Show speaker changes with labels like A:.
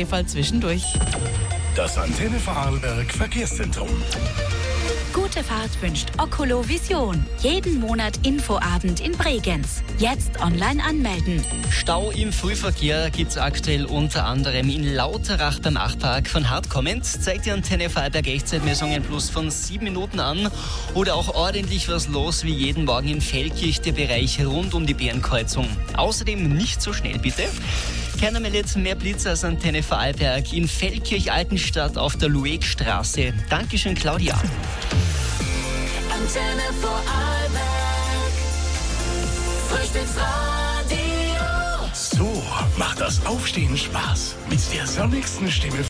A: Schneefall zwischendurch.
B: Das Antenne Vorarlberg Verkehrszentrum.
C: Gute Fahrt wünscht Ocolo Vision. Jeden Monat Infoabend in Bregenz. Jetzt online anmelden.
D: Stau im Frühverkehr gibt's aktuell unter anderem in Lauterach beim Achtpark. Von hart kommend zeigt die Antenne Vorarlberg Echtzeitmessung ein Plus von 7 Minuten an. Oder auch ordentlich was los wie jeden Morgen in Feldkirch, der Bereich rund um die Bärenkreuzung. Außerdem nicht so schnell bitte. Keiner meldet mehr Blitz als Antenne Vorarlberg in Feldkirch-Altenstadt auf der Luegstraße. Dankeschön, Claudia.
E: Antenne Vorarlberg, Frühstücksradio.
B: So macht das Aufstehen Spaß. Mit der sonnigsten Stimme